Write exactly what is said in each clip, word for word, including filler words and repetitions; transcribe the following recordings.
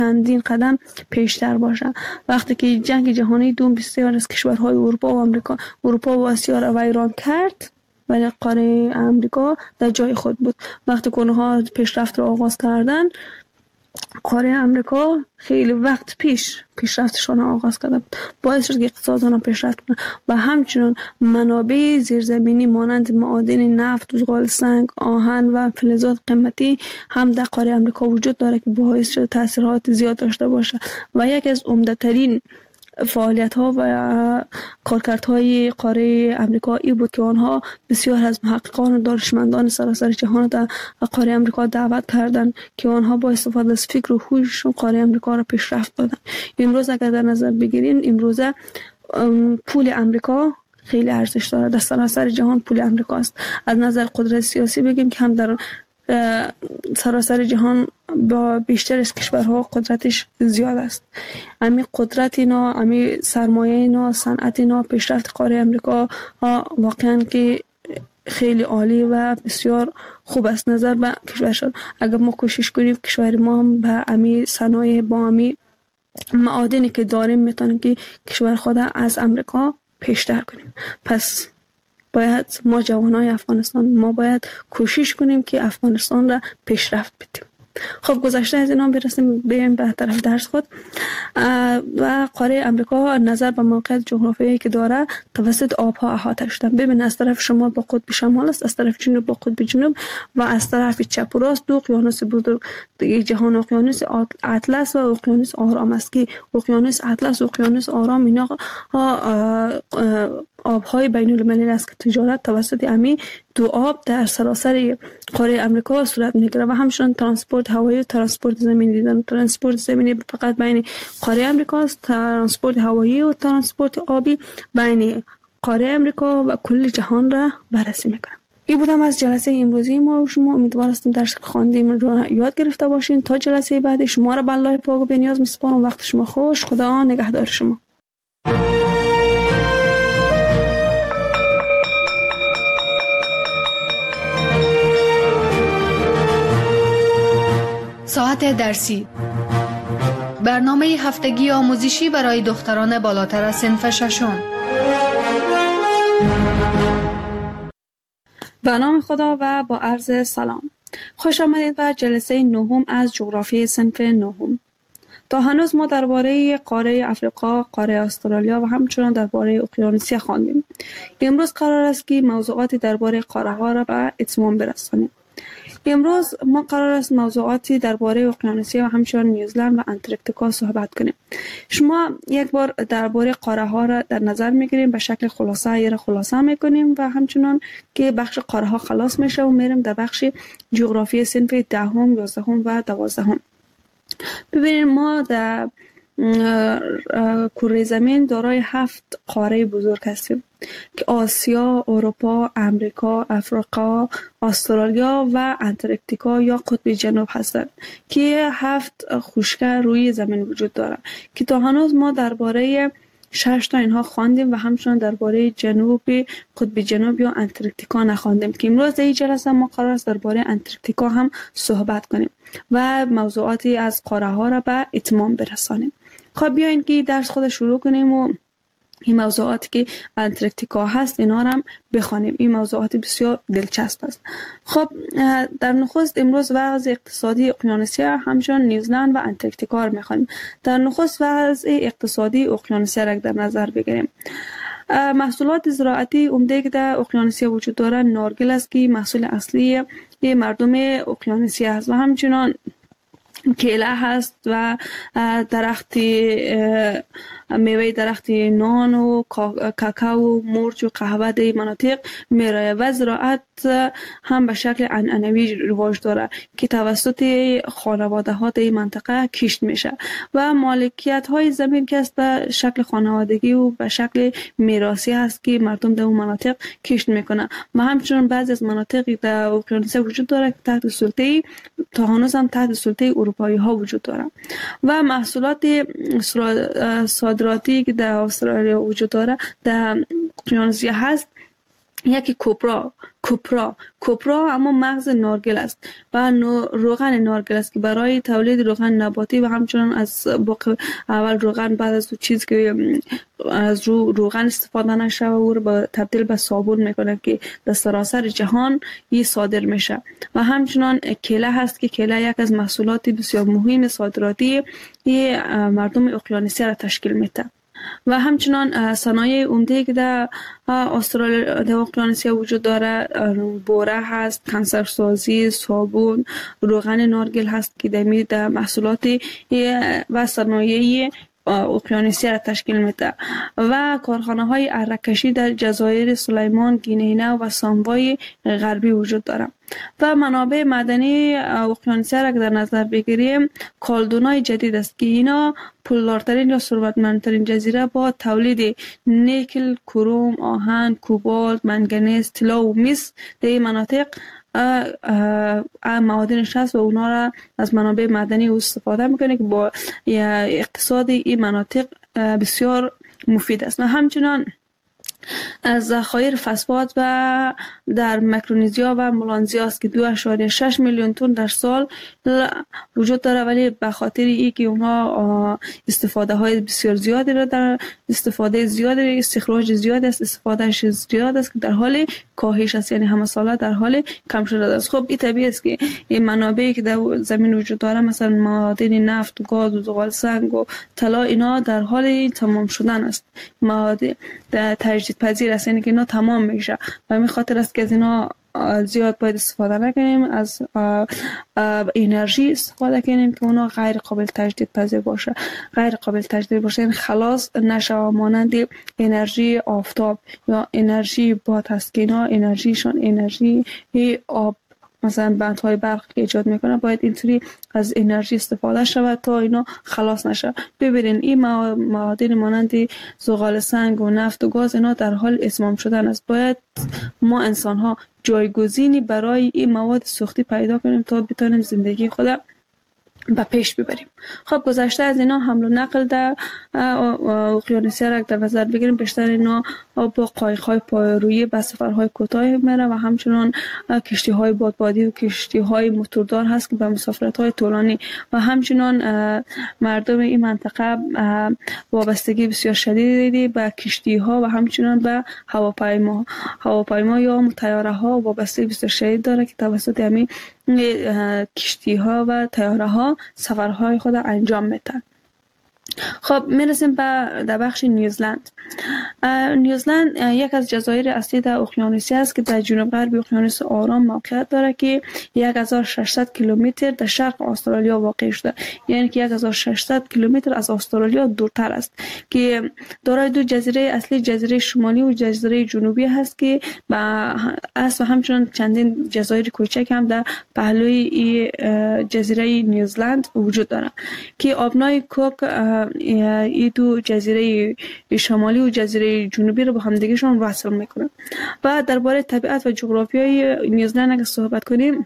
چندین قدم پیشتر باشه. وقتی که جنگ جهانی دوم بسیار از کشورهای اروپا و آمریکا اروپا و آسیا را ویران کرد، ولی قاره آمریکا در جای خود بود. وقتی که اونها پیشرفت را آغاز کردن، قاره آمریکا خیلی وقت پیش پیشرفتشان را آغاز کرده بود، باعث شد که اقتصاد آنها پیشرفت کنه. و همچنین منابع زیرزمینی مانند معادن نفت، زغال سنگ، آهن و فلزات قیمتی هم در قاره آمریکا وجود داره که باعث شد تاثیرات زیاد داشته باشه. و یکی از عمده ترین فعالیت ها و کارکردهای قاره آمریکا ای بود که آنها بسیار از محققان و دانشمندان سراسر جهان در قاره آمریکا دعوت کردند که آنها با استفاده از فکر و هوششون قاره آمریکا را پیشرفت دادند. امروز اگر در نظر بگیریم، امروز پول آمریکا خیلی ارزش داره، در سراسر جهان پول آمریکا است. از نظر قدرت سیاسی بگیم که هم در سراسر جهان با بیشتر از کشورها قدرتش زیاد است. امی قدرت اینا، امی سرمایه اینا، صنعت اینا، پیشرفت قاره آمریکا واقعا که خیلی عالی و بسیار خوب است نظر به کشور شد. اگر ما کوشش کنیم کشور ما هم به امی صنایع با امی معادنی که داریم میتونیم که کشور خود از امریکا پیشتر کنیم. پس باید ما جوانای افغانستان ما باید کوشش کنیم که افغانستان را پیشرفت بدیم. خب گذشته از اینا برسیم بریم به طرف درس خود. و قاره آمریکا نظر به موقعیت جغرافیایی که داره توسط آبها احاطه شده. ببین از طرف شمال با قطب شمال است، از طرف جنوب با قطب جنوب و از طرف چپ و راست دو اقیانوس بزرگ جهان، اقیانوس اطلس و اقیانوس آرام است که اقیانوس اطلس و اقیانوس آرام اینا آبهای بین المللی است که تجارت توسط امی دو آب در سراسر قاره آمریکا صورت میگیره. و همچنین ترانسپورت هوایی و ترانسپورت زمینی دیدن. ترانسپورت زمینی فقط بین قاره آمریکا است، ترانسپورت هوایی و ترانسپورت آبی بین قاره آمریکا و کل جهان را بررسی میکنه. این بودم از جلسه امروزی ما و شما. امیدوار هستم درس که خواندیم رو یاد گرفته باشین. تا جلسه بعد شما را به الله پاک و بی‌نیاز میسپارم. وقت شما خوش. خدا نگهدار شما. ساعت درسی، برنامه هفتگی آموزشی برای دختران بالاتر از صنف ششم. به نام خدا و با عرض سلام. خوش آمدید به جلسه نهم از جغرافی صنف نهم. تا هنوز ما درباره قاره افریقا، قاره استرالیا و همچنین درباره اقیانوسیا خواندیم. امروز قرار است که موضوعاتی درباره قاره ها را به اتمام برسانیم. امروز ما قرار است موضوعاتی درباره اقیانوسیا و همچنین نیوزلند و انتارکتیکا صحبت کنیم. شما یک بار درباره قاره ها را در نظر میگیریم، به شکل خلاصه یه را خلاصه میکنیم و همچنین که بخش قاره ها خلاص میشه و میریم در بخش جغرافی صنف دهم، یازدهم و دوازدهم. ببینید ما در کره زمین دارای هفت قاره بزرگ هستیم که آسیا، اروپا، امریکا، افریقا، استرالیا و انتارکتیکا یا قطب جنوب هستند که هفت خشکی روی زمین وجود دارند که تا هنوز ما درباره شش تا اینها خواندیم و همچنین درباره جنوب قطب جنوب یا انتارکتیکا نخواندیم که امروز در این جلسه ما قرار است درباره انتارکتیکا هم صحبت کنیم و موضوعاتی از قاره ها را به اتمام برسانیم. خب بیاین که درس خود شروع کنیم و این موضوعاتی که انتارکتیکا هست اینا را هم بخوانیم. این موضوعات بسیار دلچسب است. خب در نخست امروز وضع اقتصادی اقیانوسیا همچنین نیوزلند و انتارکتیکا را میخوانیم. در نخست وضع اقتصادی اقیانوسیا را در نظر بگیریم. محصولات زراعتی عمده که در اقیانوسیا وجود دارد نارگیل است که محصول اصلی مردم اقیانوسیا است و همچنین کیله هست و درخت میوه درخت نان و کاکائو، مرچ و قهوه در مناطق میرایه و زراعت هم به شکل عنعنوی رواج داره که توسط خانواده ها در این منطقه کشت میشه و مالکیت های زمین که است به شکل خانوادگی و به شکل میراثی هست که مردم در اون مناطق کشت میکنه و همچنین بعضی از مناطقی در اقیانوسیا وجود داره که تحت سلطه تا هنوز هم تحت سلطه اروپایی ها وجود داره و محصولات صادراتی که در استرالیا وجود داره در اقیانوسیا هست یکی کوپرا کوپرا کوپرا اما مغز نارگل است و روغن نارگل است که برای تولید روغن نباتی و همچنان از باق اول روغن بعد از چیز که از رو روغن استفاده نشه و او رو تبدیل به صابون میکنه که در سراسر جهان این صادر میشه. و همچنان کیله هست که کیله یک از محصولات بسیار مهم صادراتی مردم اقیانوسی را تشکیل میده. و همچنان صنایع عمده که در استرالیا در اقیانوسیا وجود داره بوره هست، کنسرسازی، صابون، روغن نارگل هست که دمی در محصولات و صنایع اقیانوسیا را تشکیل میده. و کارخانه های اره‌کشی در جزایر سلیمان، گینه و ساموای غربی وجود داره. و منابع معدنی اقیانوسیا را که در نظر بگیریم کالدونای جدید است که اینا پولدارترین یا ثروتمندترین جزیره با تولید نیکل، کروم، آهن، کوبالت، منگنیز، طلا و مس در این مناطق معادنش هست و اونا را از منابع معدنی استفاده میکنه که با اقتصاد این مناطق بسیار مفید است. و همچنان از ذخایر فسفات و در میکرونزیا و ملانزیا است که دو اشاریه شش میلیون تن در سال وجود داره، ولی به خاطر ای که اونها استفاده های بسیار زیادی را در استفاده زیادی استخراج زیاد است استفادهش زیاد است که در حال کاهش است، یعنی همه ساله در حال کم شده است. خب این طبیعی است که این منابعی که در زمین وجود داره مثلا معادن نفت و گاز و زغال سنگ و طلا اینا در حال تمام شدن است، مواد تجدید پذیر است، یعنی که اینا تمام میشه و همین خاطر است که از اینا زیاد باید استفاده نکنیم، از انرژی استفاده کنیم که اونا غیر قابل تجدید پذیر باشه غیر قابل تجدید باشه یعنی خلاص نشه، مانند انرژی آفتاب یا انرژی باد هست که اینا انرژیشون انرژی آب مثلا بندهای برق که ایجاد میکنه باید اینطوری از انرژی استفاده شود تا اینا خلاص نشه. ببینین این معادن مانند زغال سنگ و نفت و گاز اینا در حال اتمام شدن است. باید ما انسان ها جایگزینی برای این مواد سوختی پیدا کنیم تا بتونیم زندگی خود به پیش ببریم. خب گذشته از اینا حمل و نقل در اقیانوسیا را در نظر بگیریم، بیشتر اینا با قایق‌های پایه‌رویی به سفرهای کوتاه میره و همچنان کشتی‌های بادبادی و کشتی‌های موتوردار هست که به مسافرت‌های طولانی و همچنان مردم این منطقه وابستگی بسیار شدیدی به کشتی‌ها و همچنان به هواپیما هواپیما یا طیاره‌ها وابستگی بسیار شدید داره که توسط همین کشتی ها و طیاره ها سفرهای خود انجام میدن. خب میرسیم به در بخش نیوزلند. نیوزلند یک از جزایر اصلی در اقیانوسیا است که در جنوب غرب اقیانوس آرام موقعیت داره که یک هزار و ششصد کیلومتر در شرق استرالیا واقع شده، یعنی که یک هزار و ششصد کیلومتر از استرالیا دورتر است که دارای دو جزیره اصلی، جزیره شمالی و جزیره جنوبی هست که با است و همچنان چندین جزایر کوچک هم در پهلوی جزیره نیوزلند وجود داره که آبنای کوک این دو جزیره شمالی و جزیره جنوبی رو با همدیگهشون وصل میکنه. و درباره طبیعت و جغرافیای نیوزلند اگه صحبت کنیم،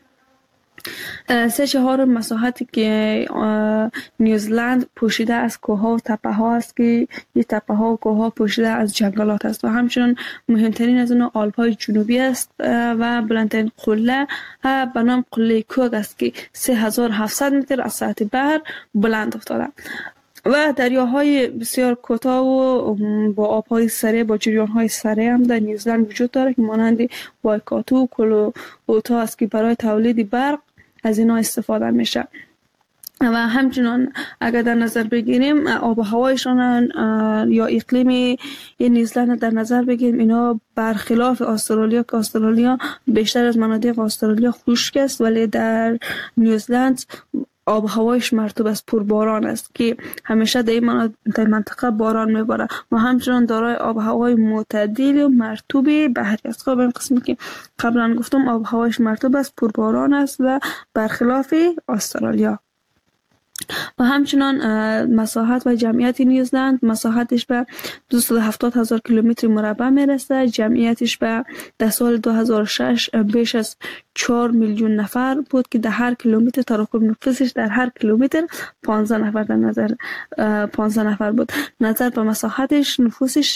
سه چهار مساحتی که نیوزلند پوشیده از کوه‌ها و تپه‌ها است که این تپه‌ها و کوه‌ها پوشیده از جنگلات است و همچنین مهمترین از اونها آلپ‌های جنوبی است و بلندترین قله به نام قله کوک است که سه هزار و هفتصد متر از سطح بحر بلند افتاده و دریاهای بسیار کوتاه و با آبهای سره با جریان‌های سره هم در نیوزلند وجود داره که مانند وایکاتو، کلوتا است که برای تولید برق از اینا استفاده میشه. و همچنان اگر در نظر بگیریم آب و هوایشان یا اقلیم نیوزلند در نظر بگیریم، اینا برخلاف استرالیا که استرالیا بیشتر از مناطق استرالیا خشک است، ولی در نیوزلند آب و هوایش مرطوب است، پرباران است که همیشه در این منطقه باران میباره و همچنان دارای آب و هوای معتدل و مرطوب بحری است. خب این قسمی که قبلا گفتم آب و هوایش مرطوب است، پرباران است و برخلاف استرالیا. و همچنان مساحت و جمعیت نیوزلند مساحتش به دویست و هفتاد هزار کیلومتر مربع میرسه، جمعیتش به در سال دو هزار و شش بیش از چهار میلیون نفر بود که در هر کیلومتر تراکم نفوسش در هر کیلومتر پانزده نفر در نظر پانزده نفر بود. نظر به مساحتش نفوسش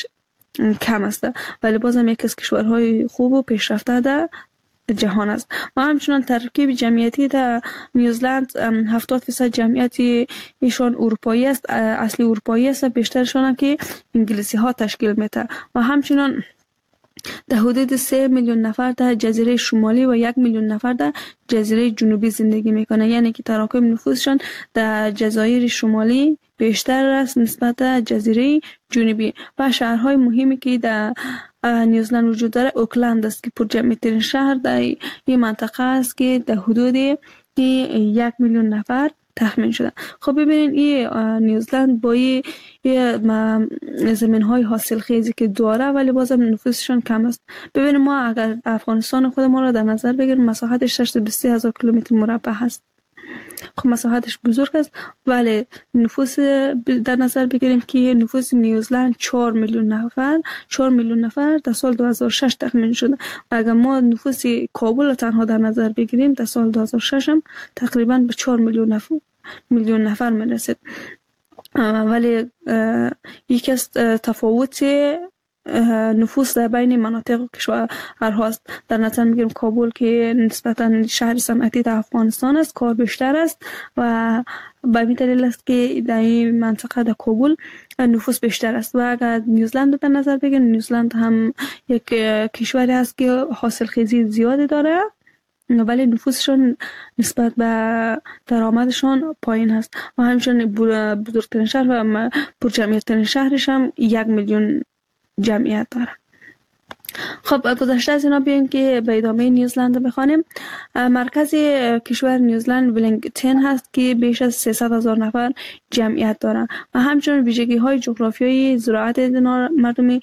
کم است، ولی بازم یک از کشورهای خوب و پیشرفته در جهان است. و همچنان ترکیب جمعیتی در نیوزلند هفتاد فیصد جمعیت ایشان اروپایی است، اصلی اروپایی است، بیشترشان هم که انگلیسی ها تشکیل میده. و همچنان در حدود سه میلیون نفر در جزیره شمالی و یک میلیون نفر در جزیره جنوبی زندگی میکنه، یعنی که تراکم نفوسشان در جزایر شمالی بیشتر است نسبت در جزیره جنوبی. و شهرهای مهمی که در نیوزلند وجود داره اوکلند است که پرجمعیت ترین شهر در این منطقه است که در حدود یک میلیون نفر تخمین شده. خب ببینید این نیوزلند با این زمین های حاصل خیزی که داره ولی بازم نفوسشان کم است. ببینید ما اگر افغانستان خود ما را در نظر بگیریم مساحتش ششصد و بیست هزار کیلومتر مربع هست. خب مساحتش بزرگ است ولی نفوس در نظر بگیریم که نفوس نیوزلند چهار میلیون نفر چهار میلیون نفر در سال دو هزار و شش تخمین شده. و اگر ما نفوس کابل را تنها در نظر بگیریم در سال دو هزار و شش هم تقریبا به چهار میلیون نفر میلیون نفر میرسید. ولی یکی از تفاوت نفوس در بین مناطق کشورهاست. در نظر میگیریم کابل که نسبتا شهر صنعتی در افغانستان است، کار بیشتر است و به این دلیل است که در این منطقه در کابل نفوس بیشتر است. و اگر نیوزلند در نظر بگیریم نیوزلند هم یک کشوری است که حاصل خیزی زیادی داره ولی نفوسشون نسبت به درآمدشان پایین هست. و همچنین بزرگترین شهر و پرجمعیت ترین شهرش هم یک میلیون جمعیت داره. خب گذشته از اینا بیایم که به ادامه نیوزلند بخوانیم. مرکز کشور نیوزلند ولینگتون هست که بیش از سیصد هزار نفر جمعیت داره و همچنین ویژگی های جغرافیایی زراعت مردمی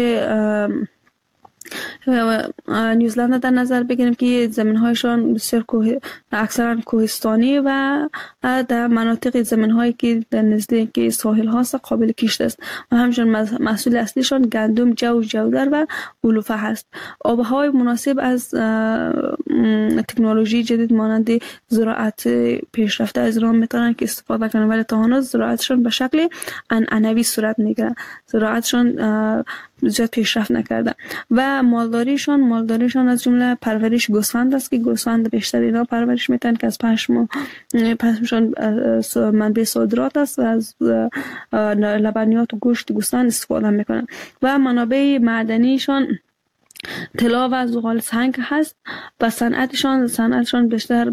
نیوزلند در نظر بگیریم که زمین هایشان بسیار کوه اکثرا کوهستانی و در مناطق زمین هایی که در نزدیک ساحل هاست قابل کشت است و همچنین محصول اصلیشان گندم، جو، جودر و علوفه هست. آب و هوای مناسب از تکنولوژی جدید مانند زراعت پیشرفته از راه میتونن که استفاده کنند ولی تا هنوز زراعتشان به شکل عنعنوی صورت میگیره. زراعتشان زیاد پیشرفت نکرده و مالداریشان مالداریشان از جمله پرورش گوسفند است که گوسفند بیشتر اینا پرورش میتن که از پشم پشمشان منبع صادرات است و از لبنیات و گوشت گوسفند استفاده میکنن و منابع معدنیشان طلا و زغال سنگ هست و صنعتشان صنعتشان بیشتر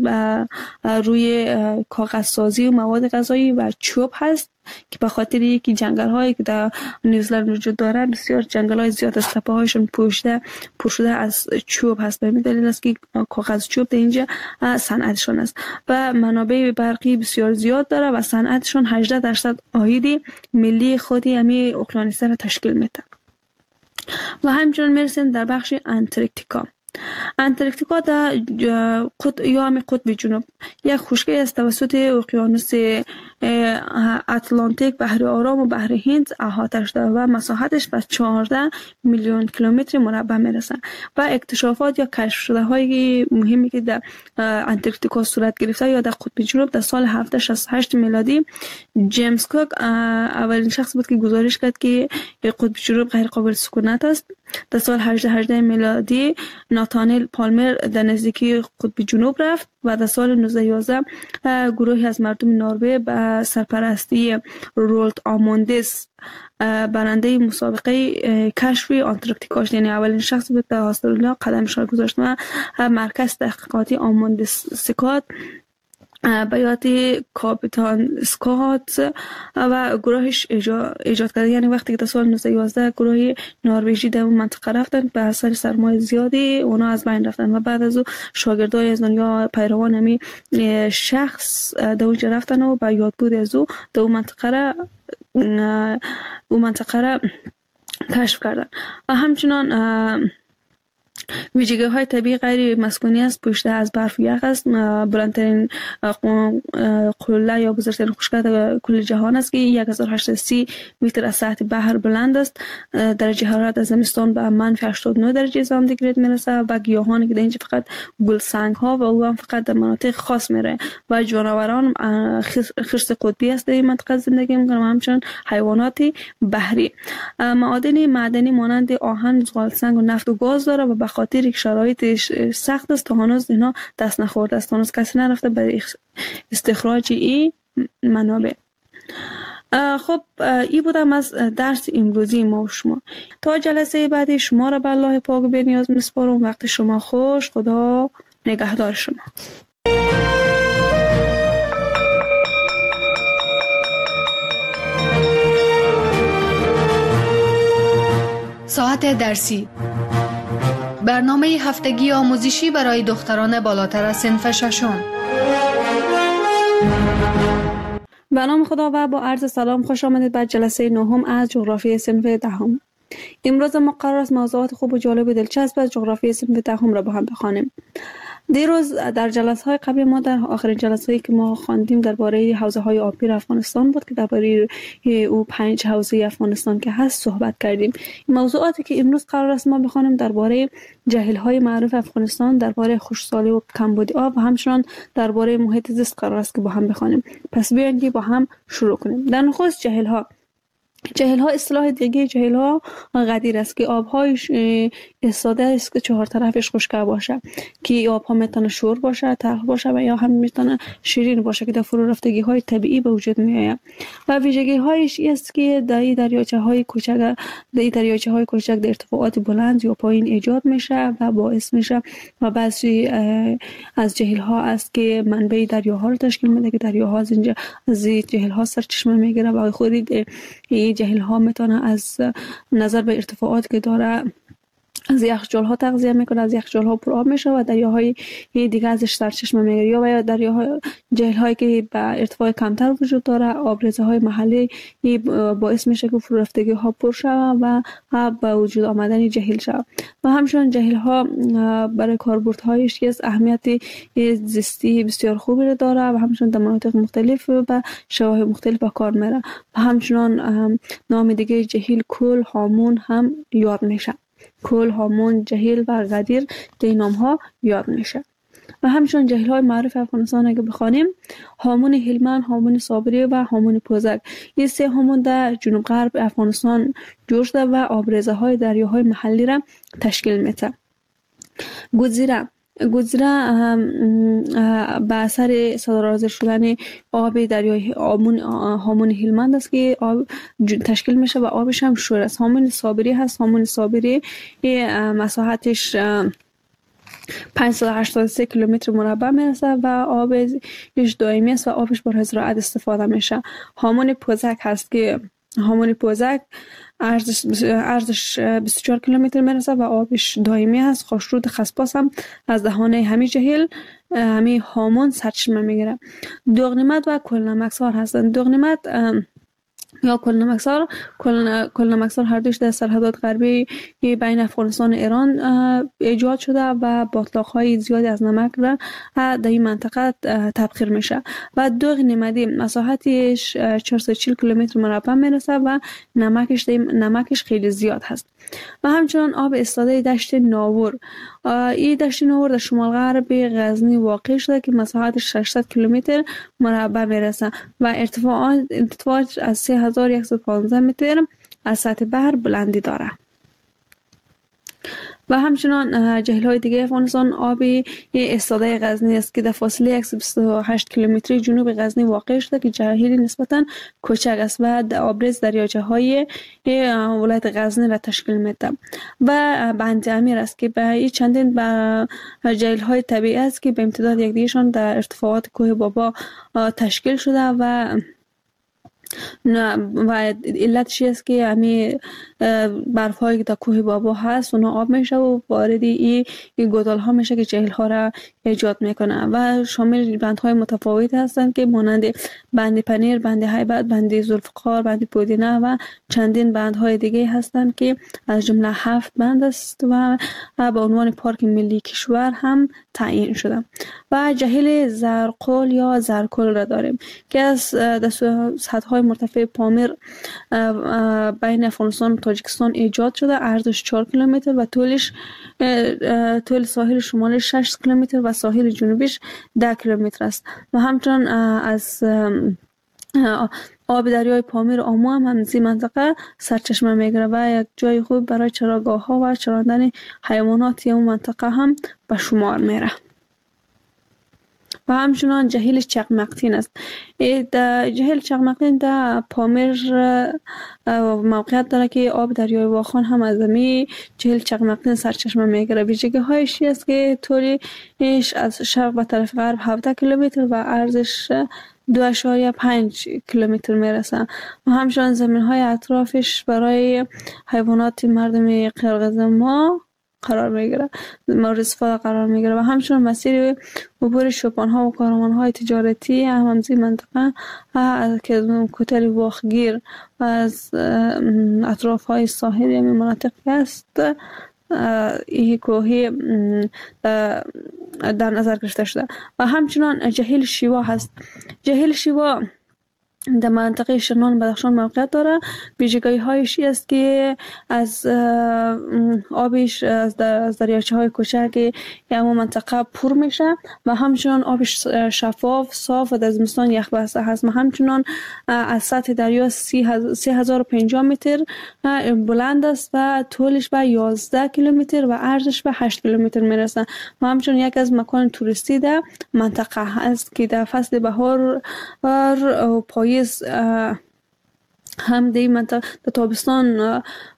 روی کاغذ سازی و مواد غذایی و چوب هست که به خاطر یکی جنگل هایی که در نیوزلند وجود داره بسیار جنگل های زیاد از تپه هایشون پوشیده پوشیده از چوب هست. به دلیل است که کاغذ چوب در اینجا صنعتشان است و منابع برقی بسیار زیاد داره و صنعتشان هجده درصد عاید ملی خودی همین اقیانوس‌ها را تشکیل میده. و همچنین میرسیم در بخش انتارکتیکا. انتارکتیکا در قطب یا همین قطب جنوب یک خشکی است توسط اقیانوس اتلانتیک، بحر آرام و بحر هند احاطه شده و مساحتش به چهارده میلیون کیلومتر مربع میرسه. و اکتشافات یا کشف شده های مهمی که در انتارکتیکا صورت گرفته یا در قطب جنوب در سال هفتصد و شصت و هشت میلادی جیمز کوک اولین شخص بود که گزارش کرد که قطب جنوب غیر قابل سکونت است. در سال هجده هجده میلادی ناتانیل پالمر در نزدیکی قطب جنوب رفت و در سال نوزده یازده گروهی از مردم نروژ به سرپرستی رولت آموندس برنده مسابقه کشف انتارکتیکا شد. یعنی اولین شخص بود در استرالیا قدمش را گذاشت و مرکز تحقیقاتی آموندس سکات به یاد کاپیتان اسکات و گروهش ایجاد کرده. یعنی وقتی که در سال نوزده یازده گروه نروژی در اون منطقه رفتن به اثر سرمایه زیادی اونا از بین رفتن و بعد از او شاگردای از دنیا پیروان همی شخص در اونجا رفتن و با یادبود از او در اون منطقه را اون منطقه را کشف کردن. و همچنان ویژگی های طبیعی غیر مسکونی است، پوشیده از برف و یخ است. بلندترین قله یا بزرگترین خشکک کل جهان است که یک هزار و هشتصد و سی متر از سطح بحر بلند است. درجه حرارت از زمستان به منفی هشتاد و نه درجه سانتیگراد میرسه و گیاهانی که در اینجا فقط گلسنگ ها و او هم فقط در مناطق خاص میره و جانوران خرس قطبی است در این منطقه زندگی میکنن و همچنین حیوانات بحری. معادن معدنی مانند آهن، زغال سنگ و نفت و گاز داره و به خاطر که شرایط سخت است تا هنوز اینا دست نخورده است، هنوز کسی نرفته برای استخراج این منابع. خب این بودم از درس امروزی ما و شما. تا جلسه بعدی شما را به الله پاک و بی‌نیاز میسپارم. وقت شما خوش. خدا نگهدار شما. ساعت درسی، برنامه هفتگی آموزشی برای دختران بالاتر از صنف ششم. به نام خدا و با عرض سلام خوش آمدید به جلسه نهم از جغرافی صنف دهم. امروز ما قرار است موضوعات خوب و جالب و دلچسب از جغرافی صنف دهم را با هم بخوانیم. دیروز در جلسه های قبل ما در آخرین جلسه هایی که ما خواندیم درباره حوزه های آبی افغانستان بود که درباره او پنج حوزه افغانستان که هست صحبت کردیم. موضوعاتی که امروز قرار است ما بخوانیم درباره جهیل های معروف افغانستان، درباره خشکسالی و کمبود آب و همچنین درباره محیط زیست قرار است که با هم بخوانیم. پس بیاین که با هم شروع کنیم. در نخست جهیل ها. جهیل ها اصطلاح دیگه جهیل ها غدیر است که آبهایش ایستاده است که چهار طرفش خشک باشه که آب ها میتونه شور باشه، تلخ باشه و یا هم میتونه شیرین باشه که در فرو رفتگی های طبیعی به وجود میآید. و ویژگی هایش است که در دریاچه های کوچک در دریاچه های کوچک در ارتفاعات بلند یا پایین ایجاد میشه و باعث میشه و بعضی از جهیل ها است که منبع دریاها رو تشکیل میده که دریاها از اینجا از جهیل ها سرچشمه میگیره و خودی جهیل ها میتونه از نظر به ارتفاعات که داره از یخچال ها تغذیه میکنه، از یخچال ها پر آب میشه و دریاهای دیگه ازش سرچشمه میگیره. یا دریاهای جهیل هایی که به ارتفاع کمتر وجود داره، آبریزه های محلی باعث میشه که فرو رفتگی ها پر شود و به وجود آمدن جهیل شود. و همچنین جهیل ها برای کاربردهایش از اهمیت زیستی بسیار خوبی داره و همچنین در مناطق مختلف و شواهد مختلف به کار میره. و همچنین نام دیگه جهیل کل، هامون هم یاد میشه. کل، هامون، جهیل و غدیر که این نام ها یاد میشه. و همچنین جهیل های معروف افغانستان اگه بخوانیم، هامون هلمند، هامون صابری و هامون پوزک. این سه هامون در جنوب غرب افغانستان جوړ شده و آبریزه های دریاهای محلی را تشکیل میده. گزیره گزیره به اثر صدرازر شدن آب دریای هامون هامون هلمند است که آب تشکیل میشه و آبش هم شور است. هامون صابری هست. هامون صابری مساحتش پانصد و هشتاد و سه کیلومتر مربع میرسه و آبش دائمی است و آبش برای زراعت استفاده میشه. هامون پوزک هست که هامون پوزک عرضش عرضش بیست و چهار کیلومتر میرسه و آبش دائمی است. خاشرود خسپاس هم از دهانه همین جهیل همین هامون سرچشمه میگیره. دوغنمد و کلنمکسار هستند. دوغنمد یا کلنمکسار کلنمکسار هر دوش در سرحدات غربی بین افغانستان و ایران ایجاد شده و باتلاق‌های زیادی از نمک را در این منطقه تبخیر میشه و دوغنمدی مساحتش چهارصد و چهل کیلومتر مربع میرسه و نمکش نمکش خیلی زیاد هست. و همچنین آب ایستاده دشت ناور. این دشت ناور در شمال غرب غزنی واقع شده که مساحتش ششصد کیلومتر مربع میرسه و ارتفاع ارتفاعش از سه هزار و صد و پانزده متر از سطح بحر بلندی داره. و همچنان جهیل های دیگه افغانستان آبی ایستاده غزنی است که در فاصله صد و بیست و هشت کیلومتری جنوب غزنی واقع شده که جهیل نسبتاً کوچک است و آبریز دریاچه های ولایت غزنی را تشکیل میده. و بند امیر است که به چندین به جهیل های طبیعی است که به امتداد یکدیگه‌شان در ارتفاعات کوه بابا تشکیل شده و نه و علت چی است که همین برف هایی که در کوه بابا هست اونا آب میشه و وارد این گودال ها میشه که جهیل ها را ایجاد میکنه و شامل بند های متفاوت هستند که مانند بند پنیر، بند هیبت، بند ذوالفقار، بند پودینه و چندین بند های دیگه هستند که از جمله هفت بند است و به عنوان پارک ملی کشور هم تعیین شده. و جهیل زرقل یا زرکل را داریم که از سطح های مرتفع پامیر بین افغانستان و تاجیکستان ایجاد شده. عرضش چهار کیلومتر و طولش طول ساحل شمالی شش کیلومتر و ساحل جنوبیش ده کیلومتر است و همچنان از آب دریای پامیر آمو هم همزی منطقه سرچشمه میگیره و یک جای خوب برای چراگاه ها و چراندن حیوانات اون منطقه هم به شمار میره. و همچنان جهیل چقمقتین است. جهیل چقمقتین در پامیر موقعیت داره که آب دریای واخان هم از می جهیل چقمقتین سرچشمه میگیره. ویژگی هایش است که طولش از شرق به طرف غرب هفده کیلومتر و عرضش دو اشاریه پنج کیلومتر میرسه و همچنان زمین های اطرافش برای حیوانات مردم قرقیزما قرار میگیره، مورد استفاده قرار میگیره و همچنان مسیر عبور شوپان ها و کاروان های تجارتی همزی منطقه که کوتل واخگیر و از اطراف های ساحلی همین مناطق است این کوهی در نظر گرفته شده. و همچنان جهیل شیوا هست. جهیل شیوا در منطقه شرنان بدخشان موقعیت داره. ویژگی هایش است که از آبش از دریاچه های کوچک همون منطقه پر میشه و همچنان آبش شفاف صاف و در زمستان یخ بسته هست و همچنان از سطح دریا سه هزار و پنجاه متر بلند است و طولش به یازده کیلومتر و عرضش به هشت کیلومتر میرسه و همچنان یک از مکان توریستی در منطقه است که در فصل بهار و پاییز هم دی منطقه در تابستان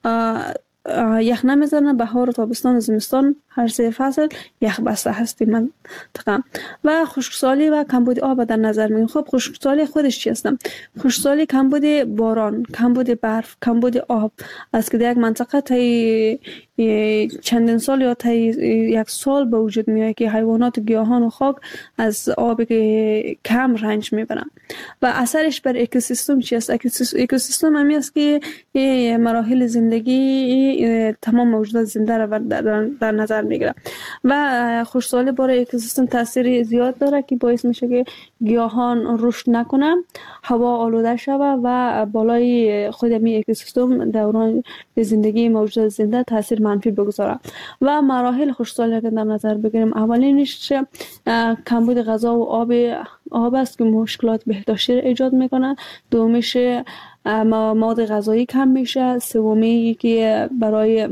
یخ نمیزنه، بهار و تابستان و زمستان هر سه فصل یخ بسته هستی منطقه. و خشکسالی و کمبود آب در نظر میگیریم. خب خشکسالی خودش چی هستم؟ خشکسالی کمبود باران، کمبود برف، کمبود آب است که در یک منطقه تا چندین سال یا تا یک سال به وجود میاد که حیوانات و گیاهان و خاک از آب کم رنج میبرن. و اثرش بر اکوسیستم چی است؟ اکوسیستم همی است که مراحل زندگی تمام موجودات زنده را در نظر میگیره و خشکسالی برای اکوسیستم تاثیر زیاد داره که باعث میشه که گیاهان رشد نکنن، هوا آلوده شود و بالای خود می اکوسیستم دوران زندگی موجودات زنده تاثیر منفی بگذاره. و مراحل خشکسالی که در نظر بگیریم، اولینش کمبود غذا و آب آب است که مشکلات بهداشتی ایجاد میکنه. دومیش مواد غذایی کم میشه. سومی که برای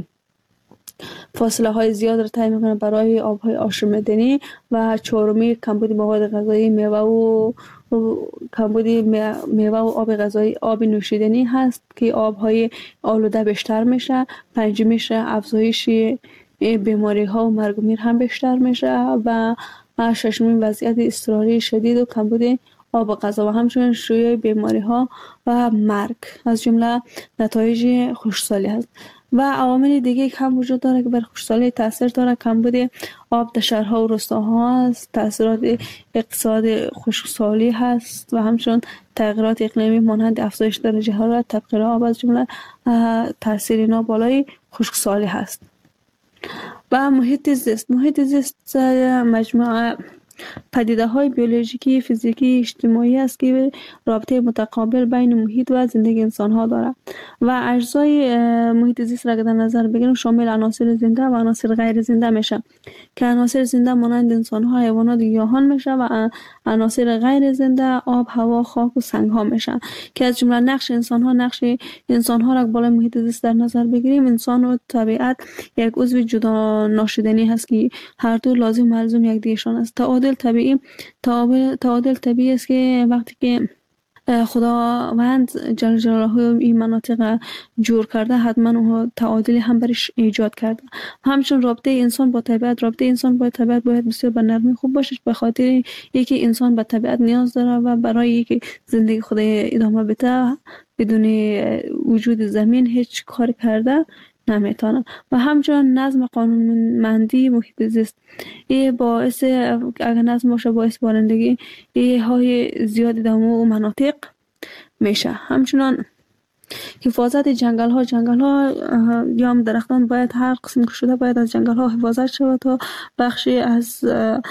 فاصله های زیاد را تعیین میکنه برای آب های آشامیدنی. و چهارمی کمبود مواد غذایی، میوه و کمبود میوه و آب غذایی، آب نوشیدنی هست که آب های آلوده بیشتر میشه. پنجمیش افزایش بیماری ها و مرگ و میر هم بیشتر میشه. و ششمی وضعیت اضطراری شدید و کمبود آب غذا و همچنین شیوع بیماری ها و مرگ از جمله نتایج خشکسالی هست. و عوامل دیگه هم وجود داره که بر خشکسالی تاثیر داره. کمبود آب در شهرها و روستاها است، تاثیرات اقتصاد خشکسالی هست و همچنین تغییرات اقلیمی مانند افزایش درجه حرارت، تبخیر آب از جمله تاثیر اینا بالای خشکسالی هست. و محیط زیست. محیط زیست مجموعه پدیده های بیولوژیکی، فیزیکی، اجتماعی است که رابطه متقابل بین محیط و زندگی انسان ها دارد. و اجزای محیط زیست را که در نظر بگیریم شامل عناصر زنده و عناصر غیر زنده میشه که عناصر زنده مانند انسان ها، حیوانات و گیاهان میشه و عناصر غیر زنده آب، هوا، خاک و سنگ ها میشن که از جمله نقش انسان ها نقش انسان ها را بالای محیط زیست در نظر بگیریم. انسان و طبیعت یک عضو جدا ناشدنی هست که هر دو لازم و ملزوم یک دیگرشان است. تعادل طبیعی تعادل طبیعی است که وقتی که خداوند جل جلاله این مناطق جور کرده، حتما تعادلی هم برش ایجاد کرده. همچون رابطه انسان با طبیعت، رابطه انسان با طبیعت باید بسیار به نرمی خوب باشه، به خاطر یکی انسان به طبیعت نیاز داره و برای یکی زندگی خودی ادامه بده بدون وجود زمین هیچ کار کرده نمیتونه. و همچنان نظم قانونمندی محیط زیست، این باعث اگر نظم باشه باعث بارندگی های زیادی در اون مناطق میشه. همچنان حفاظت جنگل ها، جنگل ها یا هم درختان باید هر قسم که شده باید از جنگل ها حفاظت شود تا بخشی از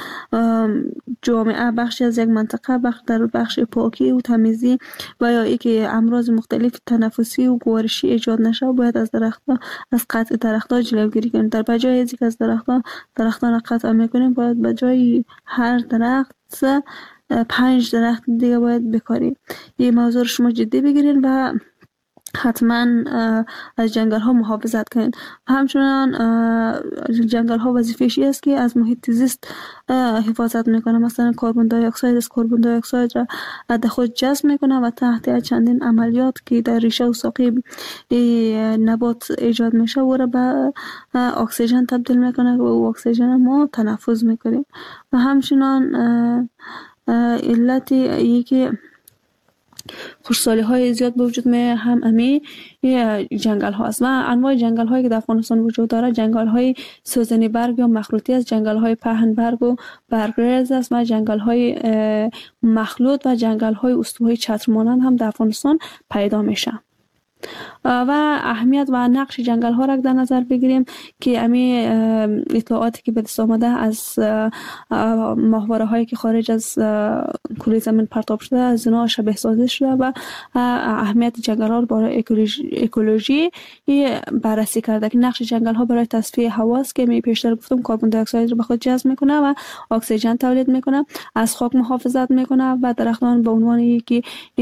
جامعه، بخشی از یک منطقه، بخش در بخش پاکی و تمیزی و یا ای که امراض مختلف تنفسی و گوارشی ایجاد نشه باید از درختان، از قطع درختان جلوگیری کنیم. در بجای از یک از درختان درختان قطع میکنیم باید بجای هر درخت پنج درخت دیگه باید بکاریم. این موضوع شما جدی بگیرین و حتما از جنگل ها محافظت کنین. همچنان جنگل ها وظیفه‌شی است که از محیط زیست حفاظت میکنه. مثلا کربن دی اکساید از کربن دی اکساید را در خود جذب میکنه و تحت چندین عملیات که در ریشه و ساقه نبات ایجاد میشه و را به اکسیژن تبدیل میکنه و اکسیژن ما تنفس میکنیم. و همچنان علت یکی خوشسالی های زیاد به وجود می هم امی جنگل هاست و انواع جنگل هایی که در افغانستان وجود داره جنگل های سوزنی برگ یا مخلوطی است، جنگل های پهن برگ و برگریز است و جنگل های مخلوط و جنگل های استوایی چتر مانند هم در افغانستان پیدا میشه. و اهمیت و نقش جنگل ها را در نظر بگیریم که امی اطلاعاتی که به دست آمده از ماهواره هایی که خارج از کره زمین پرتاب شده از اینا شبیه سازی شده و اهمیت جنگل ها برای اکولوژی, اکولوژی بررسی کرده که نقش جنگل ها برای تصفیه هوا است که می پیشتر گفتم کربن دی اکساید رو به خود جذب میکنه و اکسیژن تولید میکنه، از خاک محافظت میکنه و درختان به عنوان یکی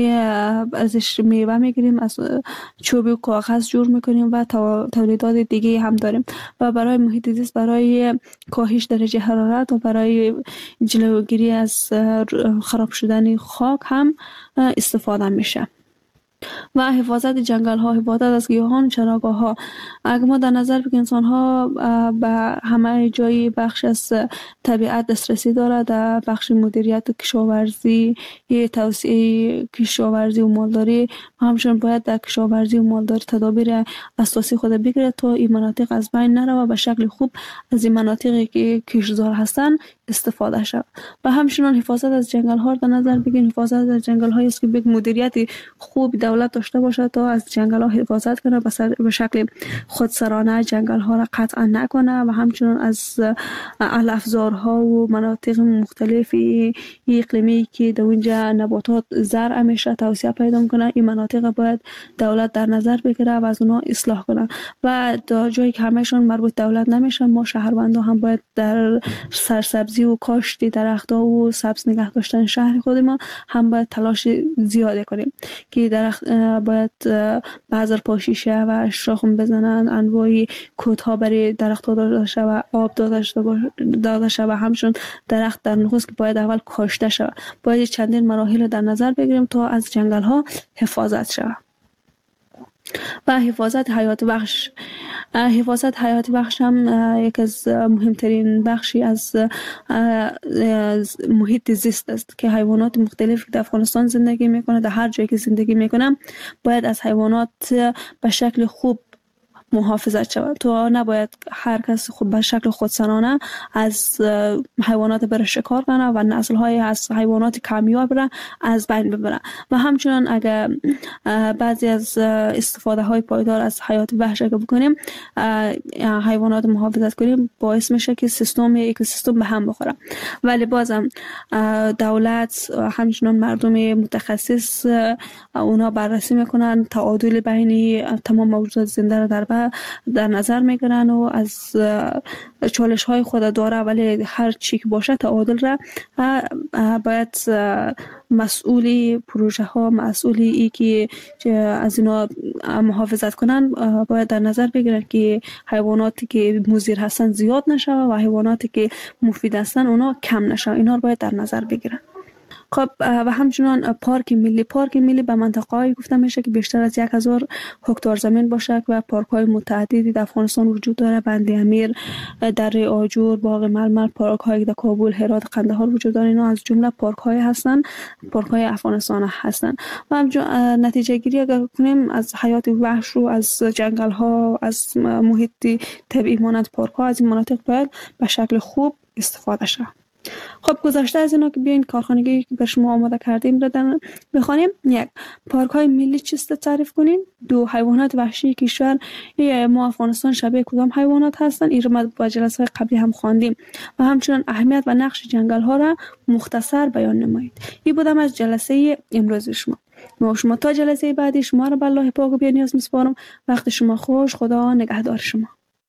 ازش میوه میگیریم، از چوب و کاغذ جور میکنیم و تولیدات دیگه هم داریم و برای محیط زیست، برای کاهش درجه حرارت و برای جلوگیری از خراب شدن خاک هم استفاده میشه. و حفاظت جنگل ها، حفاظت از گیاهان، چراگاه ها. اگر ما در نظر بگیریم انسان ها به همه جای بخش از طبیعت دسترسی داره، در بخش مدیریت و کشاورزی، توسعه کشاورزی و مالداری، همچنین باید در کشاورزی و مالداری تدابیر اساسی خود بگیره تا این مناطق از بین نره و به شکل خوب از این مناطقی که کشتزار هستن استفاده شود. و همچنین حفاظت از جنگل ها در نظر بگیریم، حفاظت از جنگل هایی است که به مدیریت خوب دولت داشته باشه تا از جنگل ها حفاظت کنه، به شکل خودسرانه جنگل ها را قطع نکنه و همچنین از علفزارها و مناطق مختلفی اقلیمی که در اونجا نباتات زرع میشه توسعه پیدا میکنه، این مناطق باید دولت در نظر بگیره و از اونها اصلاح کنه. و در جایی که همهشون مربوط دولت نمیشن ما شهروندان هم باید در سرسبزی و کاشت درخت‌ها و سبز نگه داشتن شهر خود ما هم باید تلاش زیاده کنیم که درخت باید بذر پاشی شه و شاخم بزنن، انواعی کودها برای درخت ها داده شه و آب داده شه و همچون درخت در نخست که باید اول کاشته شه. باید چندین مراحل در نظر بگیریم تا از جنگل ها حفاظت شه. و حفاظت حیات بخش، حفاظت حیات بخش هم یک از مهمترین بخشی از محیط زیست است که حیوانات مختلفی در افغانستان زندگی میکنه، در هر جایی که زندگی میکنه باید از حیوانات به شکل خوب محافظت شود. تو نباید هر کس خود به شکل خودسرانه از حیوانات بر شکار کنه و نسل های از حیوانات کمیاب را از بین ببره. و همچنین اگر بعضی از استفاده های پایدار از حیات وحش اگر بکنیم، حیوانات محافظت کنیم، باعث میشه که سیستم اکوسیستم به هم بخوره. ولی بازم دولت همچنین مردم متخصص اونا بررسی میکنن، تعادل بین تمام موجودات زنده را در در نظر میگیرن و از چالش های خود داره، ولی هر چی که باشه تعادل را باید مسئولی پروژه ها، مسئولی ای که از اینا محافظت کنن باید در نظر بگیرن که حیواناتی که مضر هستن زیاد نشه و حیواناتی که مفید هستن اونا کم نشه. اینا رو باید در نظر بگیرن. خب و همچنان پارک ملی پارک ملی به منطقه‌ای گفته میشه که بیشتر از یک هزار هکتار زمین باشه و پارک‌های متعددی در افغانستان وجود داره. بند امیر، دره آجور، باغ ململ، پارک‌هایی در کابل، هرات، قندهار وجود داره. اینا از جمله پارک‌های هستن، پارک‌های افغانستان هستن. و همچنان نتیجه گیری اگر کنیم از حیات وحش رو، از جنگل‌ها، از محیط طبیعی مانند پارک‌ها، از این مناطق باید به شکل خوب استفاده شه. خب گذشته از اینا که بیاین کارخانگی که به شما آماده کردیم رو بخوانیم. یک، پارک های ملی چیست تعریف کنین. دو، حیوانات وحشی کشور ما افغانستان شبیه کدام حیوانات هستن. این رو ما با جلسه قبلی هم خواندیم. و همچنین اهمیت و نقش جنگل ها را مختصر بیان نمایید. این بودم از جلسه امروز شما. ما شما تا جلسه بعدی شما را به الله پاک و بی‌نیاز میسپارم. وقت شما خوش. خدا نگهدار شما.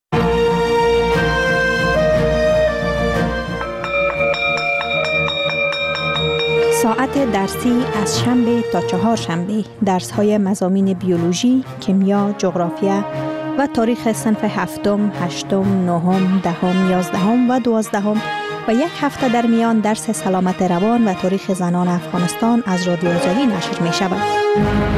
ساعت درسی از شنبه تا چهار شنبه درس های مضامین بیولوژی، کیمیا، جغرافیا و تاریخ صنف هفتم، هشتم، نهم، دهم، یازدهم و دوازدهم و یک هفته در میان درس سلامت روان و تاریخ زنان افغانستان از رادیو آزادی نشر می شود.